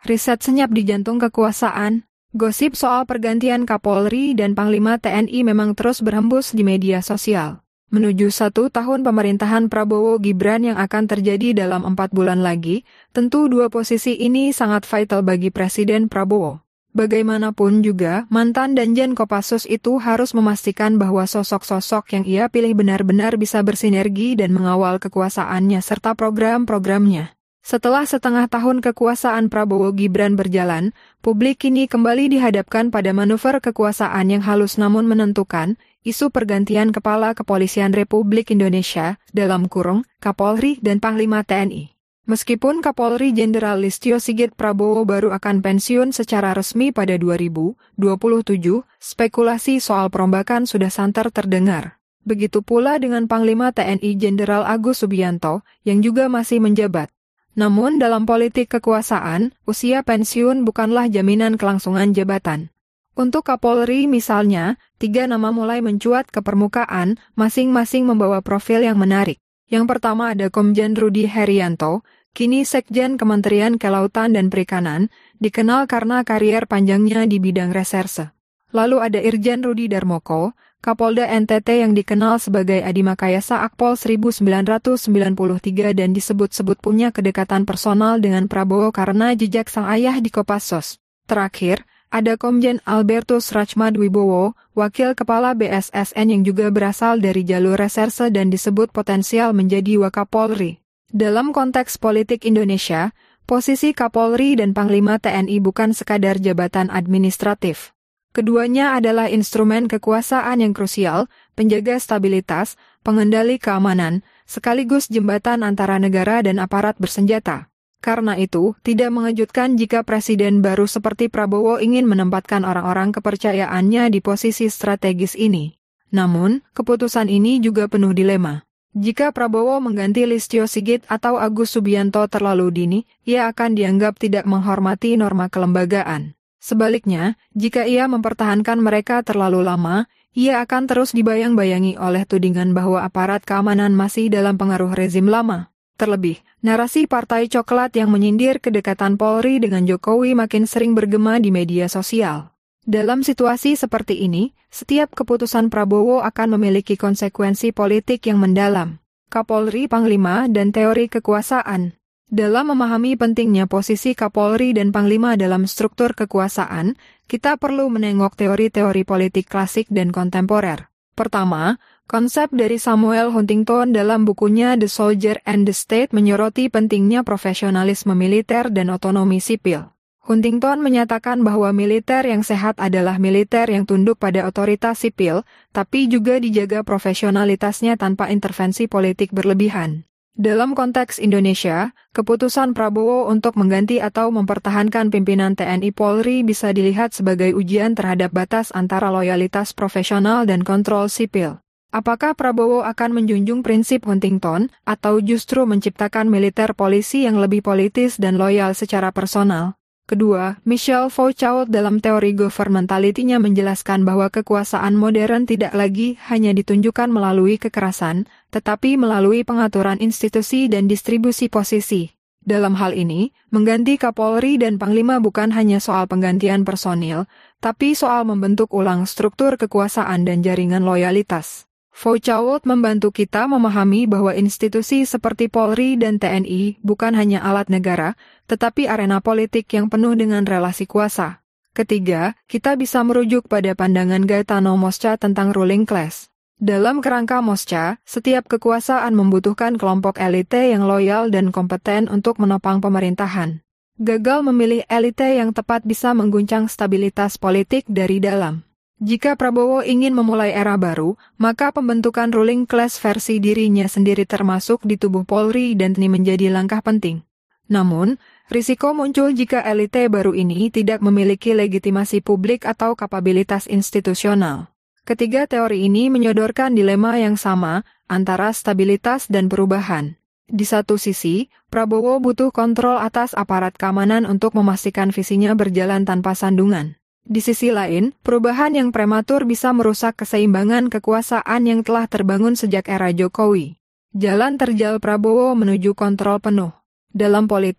riset senyap di jantung kekuasaan. Gosip soal pergantian Kapolri dan Panglima TNI memang terus berhembus di media sosial. Menuju 1 tahun pemerintahan Prabowo Gibran yang akan terjadi dalam 4 bulan lagi, tentu dua posisi ini sangat vital bagi Presiden Prabowo. Bagaimanapun juga, mantan Danjen Kopassus itu harus memastikan bahwa sosok-sosok yang ia pilih benar-benar bisa bersinergi dan mengawal kekuasaannya serta program-programnya. Setelah setengah tahun kekuasaan Prabowo Gibran berjalan, publik kini kembali dihadapkan pada manuver kekuasaan yang halus namun menentukan, isu pergantian Kepala Kepolisian Republik Indonesia, dalam kurung, Kapolri dan Panglima TNI. Meskipun Kapolri Jenderal Listio Sigit Prabowo baru akan pensiun secara resmi pada 2027, spekulasi soal perombakan sudah santer terdengar. Begitu pula dengan Panglima TNI Jenderal Agus Subianto, yang juga masih menjabat. Namun dalam politik kekuasaan, usia pensiun bukanlah jaminan kelangsungan jabatan. Untuk Kapolri misalnya, 3 nama mulai mencuat ke permukaan, masing-masing membawa profil yang menarik. Yang pertama ada Komjen Rudi Herianto, kini Sekjen Kementerian Kelautan dan Perikanan, dikenal karena karier panjangnya di bidang reserse. Lalu ada Irjen Rudi Darmoko, Kapolda NTT yang dikenal sebagai Adimakayasa Akpol 1993 dan disebut-sebut punya kedekatan personal dengan Prabowo karena jejak sang ayah di Kopassus. Terakhir, ada Komjen Albertus Rachmad Wibowo, Wakil Kepala BSSN yang juga berasal dari jalur reserse dan disebut potensial menjadi Wakapolri. Dalam konteks politik Indonesia, posisi Kapolri dan Panglima TNI bukan sekadar jabatan administratif. Keduanya adalah instrumen kekuasaan yang krusial, penjaga stabilitas, pengendali keamanan, sekaligus jembatan antara negara dan aparat bersenjata. Karena itu, tidak mengejutkan jika Presiden baru seperti Prabowo ingin menempatkan orang-orang kepercayaannya di posisi strategis ini. Namun, keputusan ini juga penuh dilema. Jika Prabowo mengganti Listio Sigit atau Agus Subianto terlalu dini, ia akan dianggap tidak menghormati norma kelembagaan. Sebaliknya, jika ia mempertahankan mereka terlalu lama, ia akan terus dibayang-bayangi oleh tudingan bahwa aparat keamanan masih dalam pengaruh rezim lama. Terlebih, narasi Partai Coklat yang menyindir kedekatan Polri dengan Jokowi makin sering bergema di media sosial. Dalam situasi seperti ini, setiap keputusan Prabowo akan memiliki konsekuensi politik yang mendalam. Kapolri, Panglima, dan teori kekuasaan. Dalam memahami pentingnya posisi Kapolri dan Panglima dalam struktur kekuasaan, kita perlu menengok teori-teori politik klasik dan kontemporer. Pertama, konsep dari Samuel Huntington dalam bukunya The Soldier and the State menyoroti pentingnya profesionalisme militer dan otonomi sipil. Huntington menyatakan bahwa militer yang sehat adalah militer yang tunduk pada otoritas sipil, tapi juga dijaga profesionalitasnya tanpa intervensi politik berlebihan. Dalam konteks Indonesia, keputusan Prabowo untuk mengganti atau mempertahankan pimpinan TNI Polri bisa dilihat sebagai ujian terhadap batas antara loyalitas profesional dan kontrol sipil. Apakah Prabowo akan menjunjung prinsip Huntington atau justru menciptakan militer polisi yang lebih politis dan loyal secara personal? Kedua, Michel Foucault dalam teori governmentality-nya menjelaskan bahwa kekuasaan modern tidak lagi hanya ditunjukkan melalui kekerasan, tetapi melalui pengaturan institusi dan distribusi posisi. Dalam hal ini, mengganti Kapolri dan Panglima bukan hanya soal penggantian personil, tapi soal membentuk ulang struktur kekuasaan dan jaringan loyalitas. Foucault membantu kita memahami bahwa institusi seperti Polri dan TNI bukan hanya alat negara, tetapi arena politik yang penuh dengan relasi kuasa. Ketiga, kita bisa merujuk pada pandangan Gaetano Mosca tentang ruling class. Dalam kerangka Mosca, setiap kekuasaan membutuhkan kelompok elite yang loyal dan kompeten untuk menopang pemerintahan. Gagal memilih elite yang tepat bisa mengguncang stabilitas politik dari dalam. Jika Prabowo ingin memulai era baru, maka pembentukan ruling class versi dirinya sendiri termasuk di tubuh Polri dan ini menjadi langkah penting. Namun, risiko muncul jika elite baru ini tidak memiliki legitimasi publik atau kapabilitas institusional. Ketiga teori ini menyodorkan dilema yang sama antara stabilitas dan perubahan. Di satu sisi, Prabowo butuh kontrol atas aparat keamanan untuk memastikan visinya berjalan tanpa sandungan. Di sisi lain, perubahan yang prematur bisa merusak keseimbangan kekuasaan yang telah terbangun sejak era Jokowi. Jalan terjal Prabowo menuju kontrol penuh. Dalam politik,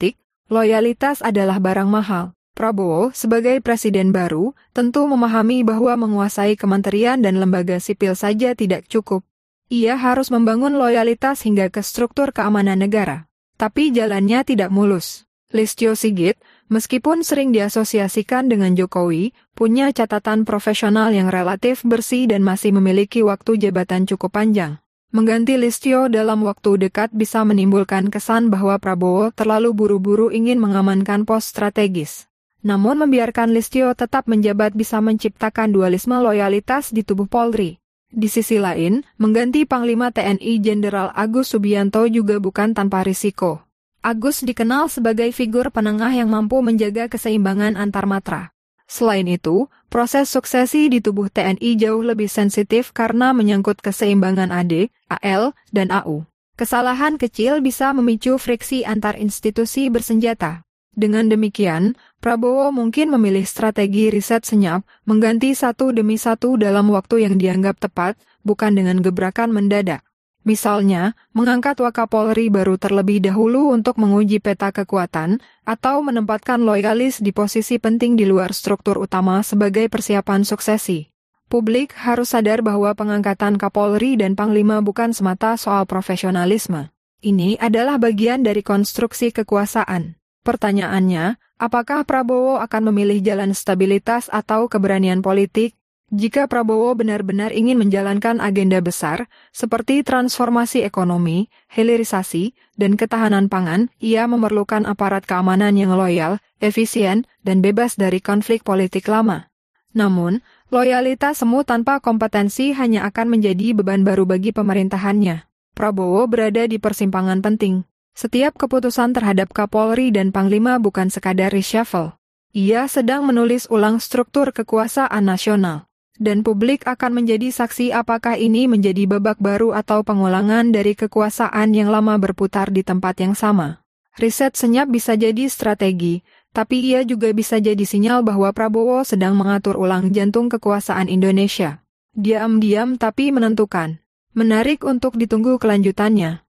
Loyalitas adalah barang mahal. Prabowo, sebagai presiden baru, tentu memahami bahwa menguasai kementerian dan lembaga sipil saja tidak cukup. Ia harus membangun loyalitas hingga ke struktur keamanan negara. Tapi jalannya tidak mulus. Listio Sigit, meskipun sering diasosiasikan dengan Jokowi, punya catatan profesional yang relatif bersih dan masih memiliki waktu jabatan cukup panjang. Mengganti Listio dalam waktu dekat bisa menimbulkan kesan bahwa Prabowo terlalu buru-buru ingin mengamankan pos strategis. Namun membiarkan Listio tetap menjabat bisa menciptakan dualisme loyalitas di tubuh Polri. Di sisi lain, mengganti Panglima TNI Jenderal Agus Subianto juga bukan tanpa risiko. Agus dikenal sebagai figur penengah yang mampu menjaga keseimbangan antar matra. Selain itu, proses suksesi di tubuh TNI jauh lebih sensitif karena menyangkut keseimbangan AD, AL, dan AU. Kesalahan kecil bisa memicu friksi antar institusi bersenjata. Dengan demikian, Prabowo mungkin memilih strategi riset senyap, mengganti satu demi satu dalam waktu yang dianggap tepat, bukan dengan gebrakan mendadak. Misalnya, mengangkat Wakapolri baru terlebih dahulu untuk menguji peta kekuatan, atau menempatkan loyalis di posisi penting di luar struktur utama sebagai persiapan suksesi. Publik harus sadar bahwa pengangkatan Kapolri dan Panglima bukan semata soal profesionalisme. Ini adalah bagian dari konstruksi kekuasaan. Pertanyaannya, apakah Prabowo akan memilih jalan stabilitas atau keberanian politik? Jika Prabowo benar-benar ingin menjalankan agenda besar, seperti transformasi ekonomi, hilirisasi, dan ketahanan pangan, ia memerlukan aparat keamanan yang loyal, efisien, dan bebas dari konflik politik lama. Namun, loyalitas semu tanpa kompetensi hanya akan menjadi beban baru bagi pemerintahannya. Prabowo berada di persimpangan penting. Setiap keputusan terhadap Kapolri dan Panglima bukan sekadar reshuffle. Ia sedang menulis ulang struktur kekuasaan nasional. Dan publik akan menjadi saksi apakah ini menjadi babak baru atau pengulangan dari kekuasaan yang lama berputar di tempat yang sama. Riset senyap bisa jadi strategi, tapi ia juga bisa jadi sinyal bahwa Prabowo sedang mengatur ulang jantung kekuasaan Indonesia. Diam-diam tapi menentukan. Menarik untuk ditunggu kelanjutannya.